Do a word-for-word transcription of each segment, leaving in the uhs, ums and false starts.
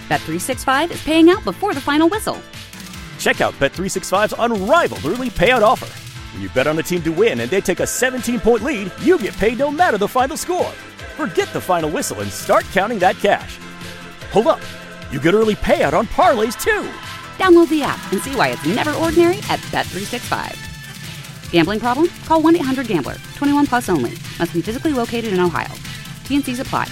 Bet three sixty-five is paying out before the final whistle. Check out Bet three sixty-five's unrivaled early payout offer. When you bet on a team to win and they take a seventeen-point lead, you get paid no matter the final score. Forget the final whistle and start counting that cash. Hold up. You get early payout on parlays, too. Download the app and see why it's never ordinary at Bet three sixty-five. Gambling problem? Call one eight hundred gambler. twenty-one plus only. Must be physically located in Ohio. T N Cs apply.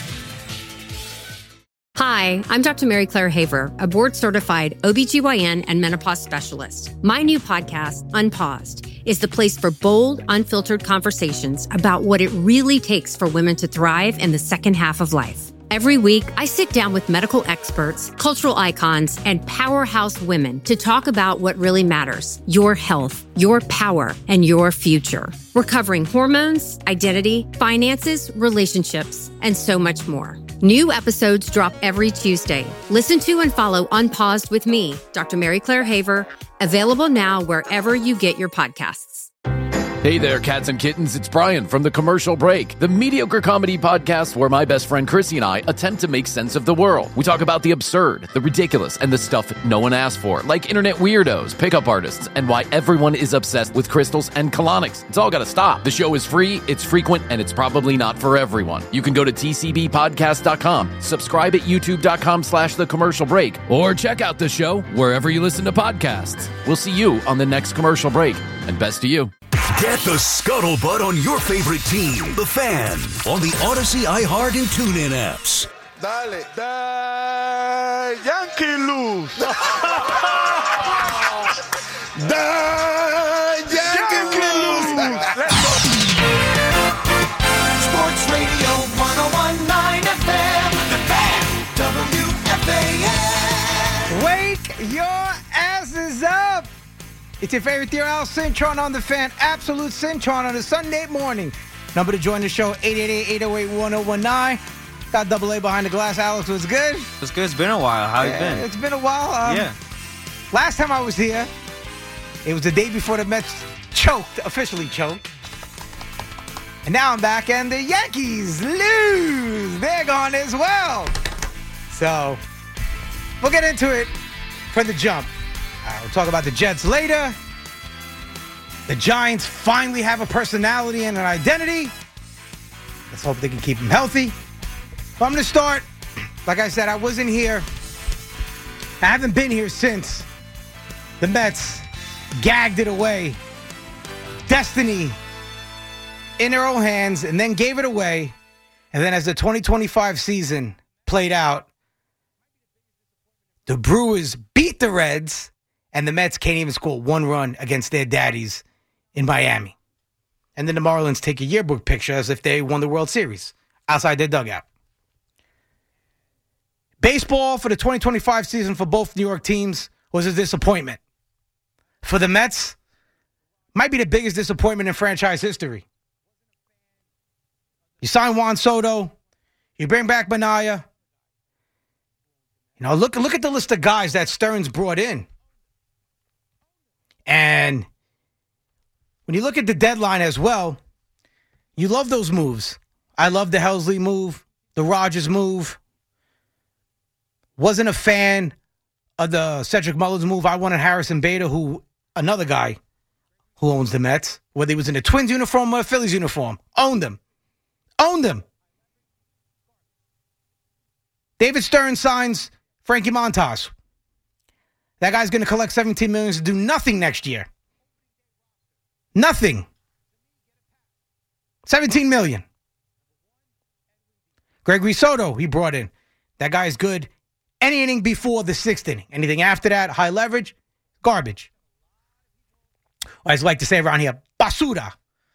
Hi, I'm Doctor Mary Claire Haver, a board-certified O B G Y N and menopause specialist. My new podcast, Unpaused, is the place for bold, unfiltered conversations about what it really takes for women to thrive in the second half of life. Every week, I sit down with medical experts, cultural icons, and powerhouse women to talk about what really matters: your health, your power, and your future. We're covering hormones, identity, finances, relationships, and so much more. New episodes drop every Tuesday. Listen to and follow Unpaused with me, Doctor Mary Claire Haver, available now wherever you get your podcasts. Hey there, cats and kittens. It's Brian from The Commercial Break, the mediocre comedy podcast where my best friend Chrissy and I attempt to make sense of the world. We talk about the absurd, the ridiculous, and the stuff no one asked for, like internet weirdos, pickup artists, and why everyone is obsessed with crystals and colonics. It's all got to stop. The show is free, it's frequent, and it's probably not for everyone. You can go to T C B podcast dot com, subscribe at youtube.com slash The Commercial Break, or check out the show wherever you listen to podcasts. We'll see you on the next Commercial Break, and best to you. Get the scuttlebutt on your favorite team, the Fan, on the Odyssey, iHeart, and TuneIn apps. Dale, da Yankee lose. Da Yankee lose. Let's go. Sports Radio one oh one point nine F M, the Fan, W F A N. Wake your asses up. It's your favorite dear Al Cintron on the Fan, Absolute Cintron on a Sunday morning. Number to join the show, eight eight eight, eight oh eight, one oh one nine. Got double A behind the glass. Alex, was good? It's good. It's been a while. How yeah, you been? It's been a while. Um, yeah. Last time I was here, it was the day before the Mets choked, officially choked. And now I'm back and the Yankees lose. They're gone as well. So, we'll get into it from the jump. Uh, we'll talk about the Jets later. The Giants finally have a personality and an identity. Let's hope they can keep them healthy. But I'm going to start. Like I said, I wasn't here. I haven't been here since the Mets gagged it away. Destiny in their own hands, and then gave it away. And then as the twenty twenty-five season played out, the Brewers beat the Reds, and the Mets can't even score one run against their daddies in Miami. And then the Marlins take a yearbook picture as if they won the World Series outside their dugout. Baseball for the twenty twenty-five season for both New York teams was a disappointment. For the Mets, might be the biggest disappointment in franchise history. You sign Juan Soto, you bring back Minaya. You know, look, look at the list of guys that Stearns brought in. And when you look at the deadline as well, you love those moves. I love the Helsley move, the Rogers move. Wasn't a fan of the Cedric Mullins move. I wanted Harrison Bader, who another guy who owns the Mets, whether he was in a Twins uniform or a Phillies uniform. Owned them. Owned them. David Stern signs Frankie Montas. That guy's going to collect seventeen million dollars to do nothing next year. Nothing. seventeen million dollars. Gregory Soto, he brought in. That guy's good any inning before the sixth inning. Anything after that, high leverage, garbage. Or as I like to say around here, basura.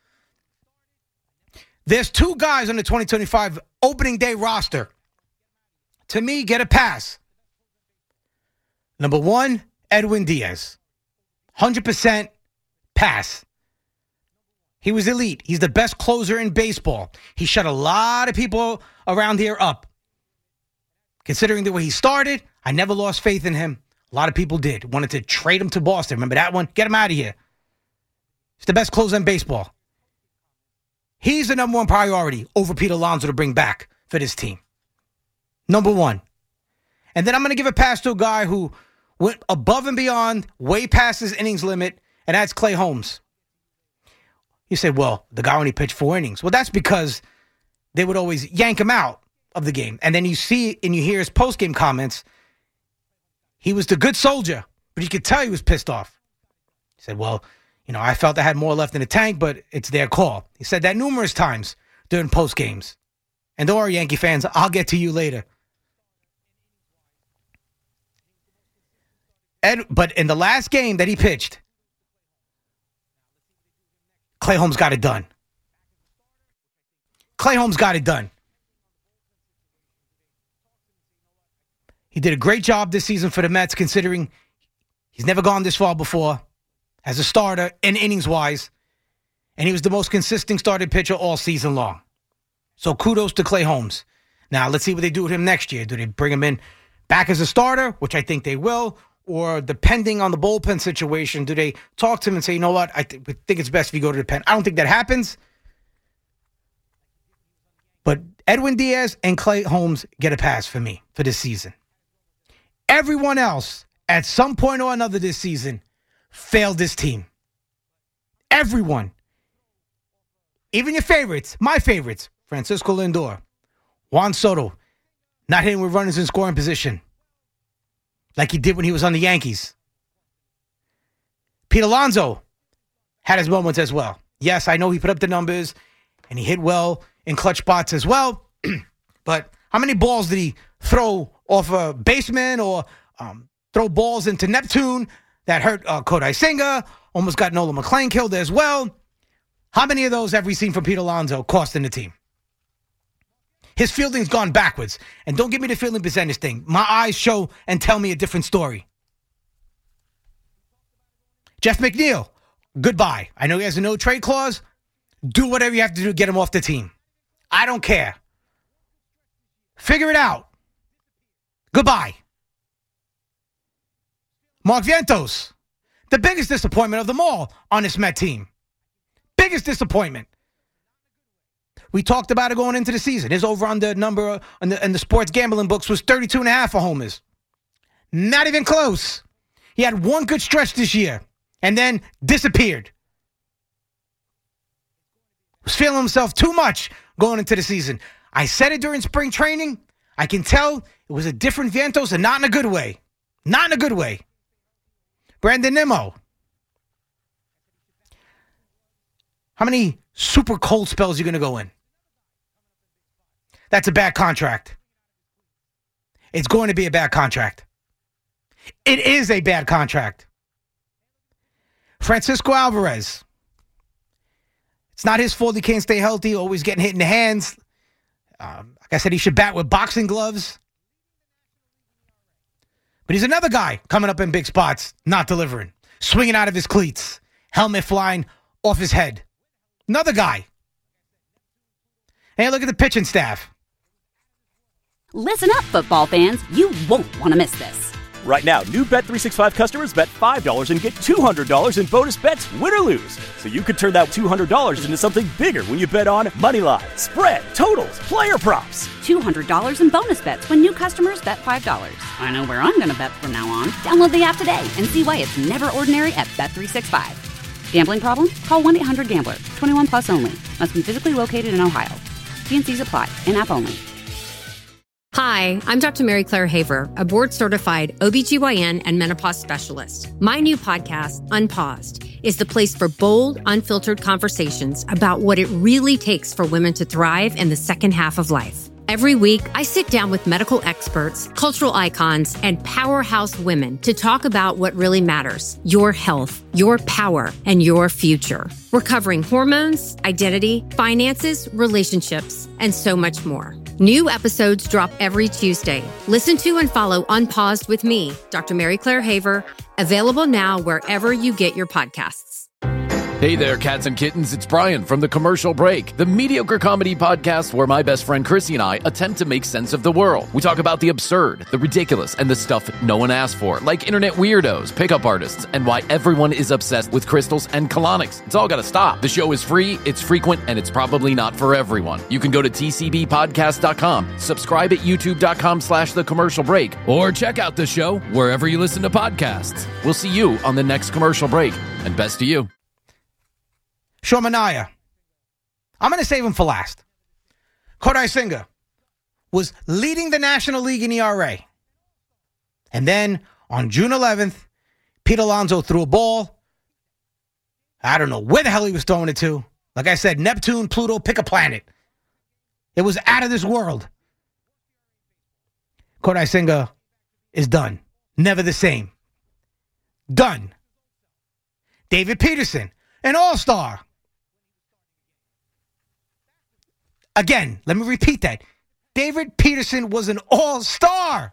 There's two guys on the twenty twenty-five opening day roster. To me, get a pass. Number one, Edwin Diaz. one hundred percent pass. He was elite. He's the best closer in baseball. He shut a lot of people around here up. Considering the way he started, I never lost faith in him. A lot of people did. Wanted to trade him to Boston. Remember that one? Get him out of here. He's the best closer in baseball. He's the number one priority over Pete Alonso to bring back for this team. Number one. And then I'm going to give a pass to a guy who went above and beyond, way past his innings limit, and that's Clay Holmes. You said, well, the guy only pitched four innings. Well, that's because they would always yank him out of the game. And then you see and you hear his post-game comments. He was the good soldier, but you could tell he was pissed off. He said, well, you know, I felt I had more left in the tank, but it's their call. He said that numerous times during post-games. And don't worry, Yankee fans, I'll get to you later. Ed, but in the last game that he pitched, Clay Holmes got it done. Clay Holmes got it done. He did a great job this season for the Mets, considering he's never gone this far before as a starter and innings-wise, and he was the most consistent starting pitcher all season long. So kudos to Clay Holmes. Now, let's see what they do with him next year. Do they bring him in back as a starter, which I think they will, or depending on the bullpen situation, do they talk to him and say, you know what, I th- we think it's best if you go to the pen? I don't think that happens. But Edwin Diaz and Clay Holmes get a pass for me for this season. Everyone else, at some point or another this season, failed this team. Everyone. Even your favorites, my favorites, Francisco Lindor, Juan Soto, not hitting with runners in scoring position like he did when he was on the Yankees. Pete Alonso had his moments as well. Yes, I know he put up the numbers and he hit well in clutch spots as well. But how many balls did he throw off a baseman or um, throw balls into Neptune that hurt uh, Kodai Senga, almost got Nolan McClain killed as well? How many of those have we seen from Pete Alonso costing the team? His fielding's gone backwards. And don't give me the fielding percentage thing. My eyes show and tell me a different story. Jeff McNeil, goodbye. I know he has a no-trade clause. Do whatever you have to do to get him off the team. I don't care. Figure it out. Goodbye. Mark Vientos, the biggest disappointment of them all on this Met team. Biggest disappointment. We talked about it going into the season. His over-under number in the, in the sports gambling books was thirty-two and a half for homers. Not even close. He had one good stretch this year and then disappeared. Was feeling himself too much going into the season. I said it during spring training. I can tell it was a different Vientos and not in a good way. Not in a good way. Brandon Nimmo. How many super cold spells are you going to go in? That's a bad contract. It's going to be a bad contract. It is a bad contract. Francisco Alvarez. It's not his fault he can't stay healthy, always getting hit in the hands. Um, like I said, he should bat with boxing gloves. But he's another guy coming up in big spots, not delivering. Swinging out of his cleats. Helmet flying off his head. Another guy. Hey, look at the pitching staff. Listen up, football fans. You won't want to miss this. Right now, new Bet three sixty-five customers bet five dollars and get two hundred dollars in bonus bets, win or lose. So you could turn that two hundred dollars into something bigger when you bet on money line, spread, totals, player props. two hundred dollars in bonus bets when new customers bet five dollars. I know where I'm going to bet from now on. Download the app today and see why it's never ordinary at Bet three sixty-five. Gambling problem? Call one eight hundred gambler. twenty-one plus only. Must be physically located in Ohio. T and C's apply. In-app only. Hi, I'm Doctor Mary Claire Haver, a board-certified O B G Y N and menopause specialist. My new podcast, Unpaused, is the place for bold, unfiltered conversations about what it really takes for women to thrive in the second half of life. Every week, I sit down with medical experts, cultural icons, and powerhouse women to talk about what really matters: your health, your power, and your future. We're covering hormones, identity, finances, relationships, and so much more. New episodes drop every Tuesday. Listen to and follow Unpaused with me, Doctor Mary Claire Haver, available now wherever you get your podcasts. Hey there, cats and kittens. It's Brian from The Commercial Break, the mediocre comedy podcast where my best friend Chrissy and I attempt to make sense of the world. We talk about the absurd, the ridiculous, and the stuff no one asked for, like internet weirdos, pickup artists, and why everyone is obsessed with crystals and colonics. It's all got to stop. The show is free, it's frequent, and it's probably not for everyone. You can go to t c b podcast dot com, subscribe at youtube dot com slash The Commercial Break, or check out the show wherever you listen to podcasts. We'll see you on the next Commercial Break, and best to you. Sean Manaea. I'm going to save him for last. Kodai Senga was leading the National League in E R A. And then on June eleventh, Pete Alonso threw a ball. I don't know where the hell he was throwing it to. Like I said, Neptune, Pluto, pick a planet. It was out of this world. Kodai Senga is done. Never the same. Done. David Peterson, an all-star. Again, let me repeat that. David Peterson was an all-star.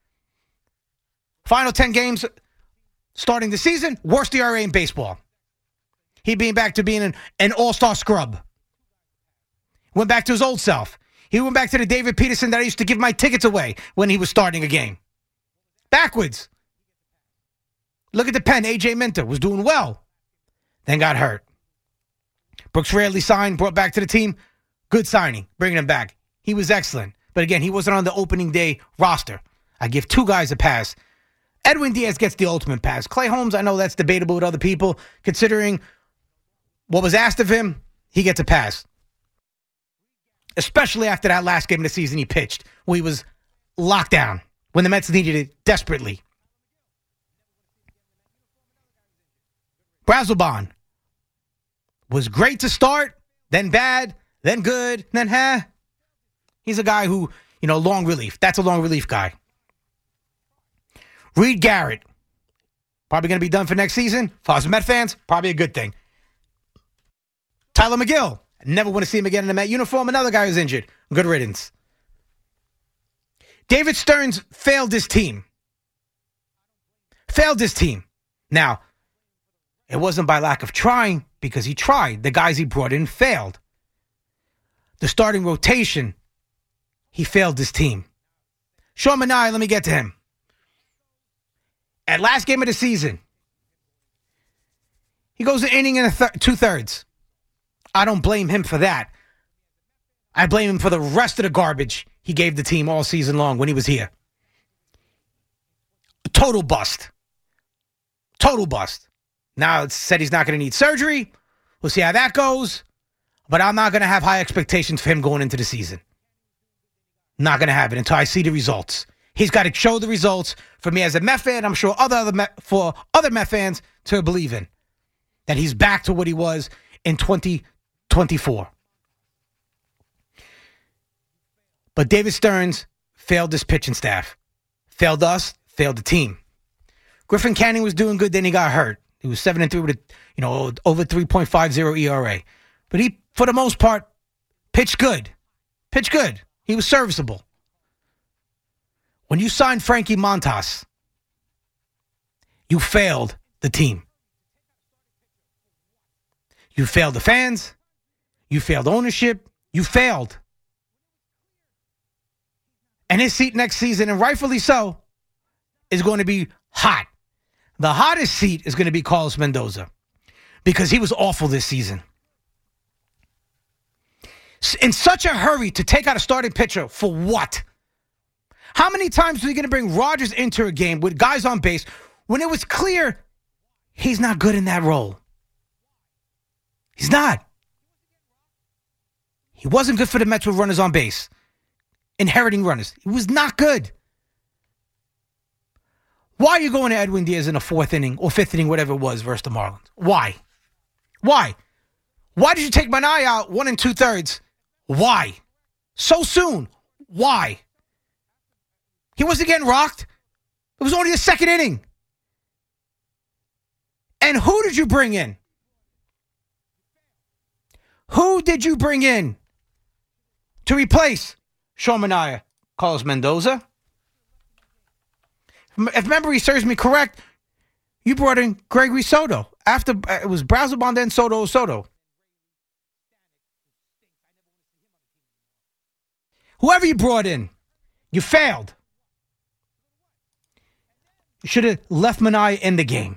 Final ten games starting the season, worst E R A in baseball. He being back to being an, an all-star scrub. Went back to his old self. He went back to the David Peterson that I used to give my tickets away when he was starting a game. Backwards. Look at the pen. A J Minter was doing well. Then got hurt. Brooks Raley signed, brought back to the team. Good signing, bringing him back. He was excellent. But again, he wasn't on the opening day roster. I give two guys a pass. Edwin Diaz gets the ultimate pass. Clay Holmes, I know that's debatable with other people. Considering what was asked of him, he gets a pass. Especially after that last game of the season he pitched, where he was locked down, when the Mets needed it desperately. Brazelbon was great to start, then bad, then good, then huh. He's a guy who, you know, long relief. That's a long relief guy. Reed Garrett, probably going to be done for next season. For us Met fans, probably a good thing. Tyler McGill, never want to see him again in a Met uniform. Another guy who's injured. Good riddance. David Stearns failed his team. Failed his team. Now, it wasn't by lack of trying, because he tried. The guys he brought in failed. The starting rotation, he failed his team. Sean Manaea, let me get to him. At last game of the season, he goes an inning and a th- two-thirds. I don't blame him for that. I blame him for the rest of the garbage he gave the team all season long when he was here. Total bust. Total bust. Now it's said he's not going to need surgery. We'll see how that goes. But I'm not going to have high expectations for him going into the season. Not going to have it until I see the results. He's got to show the results for me as a Met fan. I'm sure other, other Met, for other Met fans to believe in. That he's back to what he was in twenty twenty-four. But David Stearns failed this pitching staff. Failed us, failed the team. Griffin Canning was doing good, then he got hurt. He was seven and three with a, you know, over three point five oh E R A. But he, for the most part, pitched good. Pitched good. He was serviceable. When you signed Frankie Montas, you failed the team. You failed the fans. You failed ownership. You failed. And his seat next season, and rightfully so, is going to be hot. The hottest seat is going to be Carlos Mendoza, because he was awful this season. In such a hurry to take out a starting pitcher for what? How many times are you going to bring Rogers into a game with guys on base when it was clear he's not good in that role? He's not. He wasn't good for the Mets with runners on base. Inheriting runners. He was not good. Why are you going to Edwin Diaz in the fourth inning or fifth inning, whatever it was, versus the Marlins? Why? Why? Why did you take Manaea out one and two thirds? Why? So soon. Why? He wasn't getting rocked. It was only the second inning. And who did you bring in? Who did you bring in to replace Sean Manaea? Carlos Mendoza? If memory serves me correct, you brought in Gregory Soto after uh, it was Brazelbon, then Soto Soto. Whoever you brought in, you failed. You should have left Minaya in the game.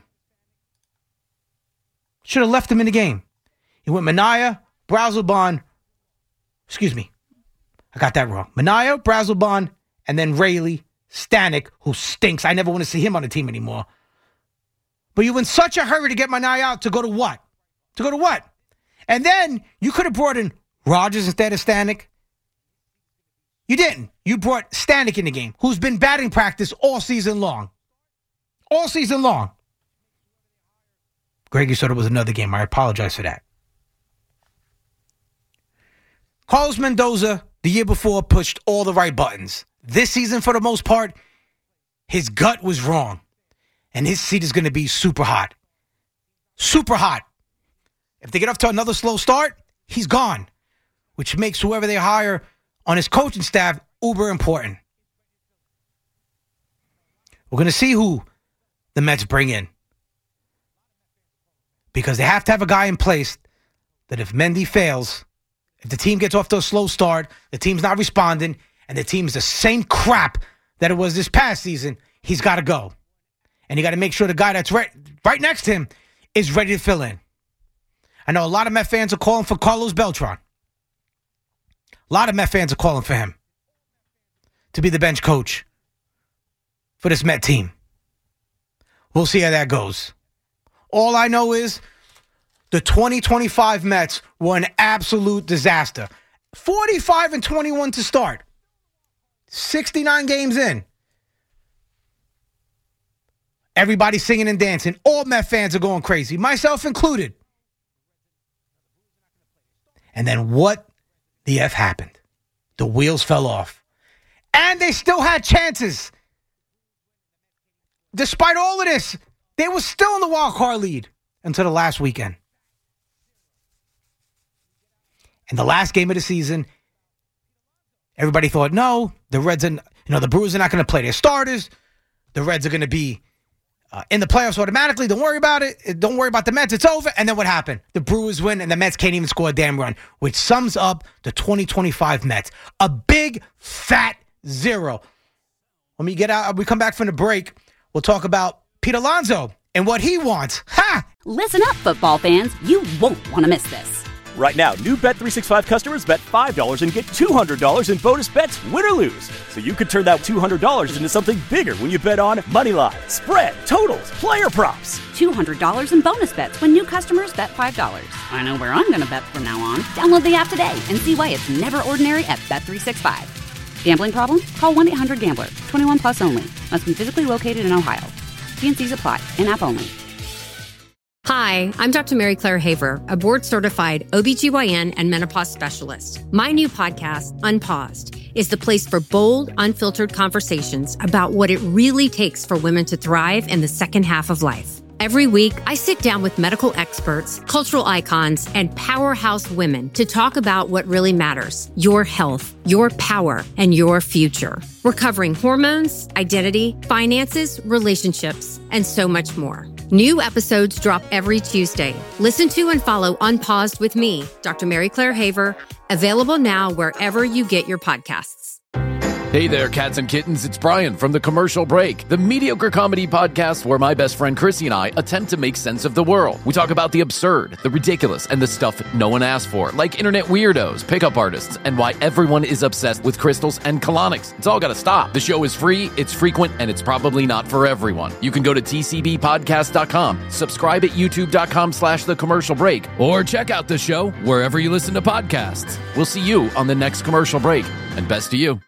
Should have left him in the game. You went Minaya, Brazelbon, excuse me, I got that wrong. Minaya, Brazelbon, and then Rayleigh, Stanek, who stinks. I never want to see him on the team anymore. But you were in such a hurry to get Minaya out to go to what? To go to what? And then you could have brought in Rogers instead of Stanek. You didn't. You brought Stanek in the game, who's been batting practice all season long. All season long. Greggy Soto was another game. I apologize for that. Carlos Mendoza, the year before, pushed all the right buttons. This season, for the most part, his gut was wrong. And his seat is going to be super hot. Super hot. If they get off to another slow start, he's gone. Which makes whoever they hire on his coaching staff uber important. We're going to see who the Mets bring in. Because they have to have a guy in place that if Mendy fails, if the team gets off to a slow start, the team's not responding, and the team's the same crap that it was this past season, he's got to go. And you got to make sure the guy that's right, right next to him is ready to fill in. I know a lot of Met fans are calling for Carlos Beltran. A lot of Met fans are calling for him to be the bench coach for this Met team. We'll see how that goes. All I know is the twenty twenty-five Mets were an absolute disaster. forty-five and twenty-one to start. sixty-nine games in. Everybody's singing and dancing. All Met fans are going crazy, myself included. And then what the F happened? The wheels fell off. And they still had chances. Despite all of this, they were still in the wild card lead until the last weekend. And the last game of the season, everybody thought, no, the Reds and you know the Brewers are not going to play their starters. The Reds are going to be uh, in the playoffs automatically. Don't worry about it. Don't worry about the Mets. It's over. And then what happened? The Brewers win, and the Mets can't even score a damn run, which sums up the twenty twenty-five Mets. A big, fat zero. When we get out, we come back from the break, we'll talk about Pete Alonso and what he wants. Ha! Listen up, football fans. You won't want to miss this. Right now, new Bet three sixty-five customers bet five dollars and get two hundred dollars in bonus bets, win or lose. So you could turn that two hundred dollars into something bigger when you bet on moneyline, spread, totals, player props. two hundred dollars in bonus bets when new customers bet five dollars. I know where I'm going to bet from now on. Download the app today and see why it's never ordinary at Bet three sixty-five. Gambling problem? Call one eight hundred gambler. twenty-one plus only. Must be physically located in Ohio. T and C's apply. In-app only. Hi, I'm Doctor Mary Claire Haver, a board-certified O B G Y N and menopause specialist. My new podcast, Unpaused, is the place for bold, unfiltered conversations about what it really takes for women to thrive in the second half of life. Every week, I sit down with medical experts, cultural icons, and powerhouse women to talk about what really matters: your health, your power, and your future. We're covering hormones, identity, finances, relationships, and so much more. New episodes drop every Tuesday. Listen to and follow Unpaused with me, Doctor Mary Claire Haver, available now wherever you get your podcasts. Hey there, cats and kittens. It's Brian from The Commercial Break, the mediocre comedy podcast where my best friend Chrissy and I attempt to make sense of the world. We talk about the absurd, the ridiculous, and the stuff no one asked for, like internet weirdos, pickup artists, and why everyone is obsessed with crystals and colonics. It's all got to stop. The show is free, it's frequent, and it's probably not for everyone. You can go to T C B podcast dot com, subscribe at youtube dot com slash The Commercial Break, or check out the show wherever you listen to podcasts. We'll see you on the next Commercial Break, and best to you.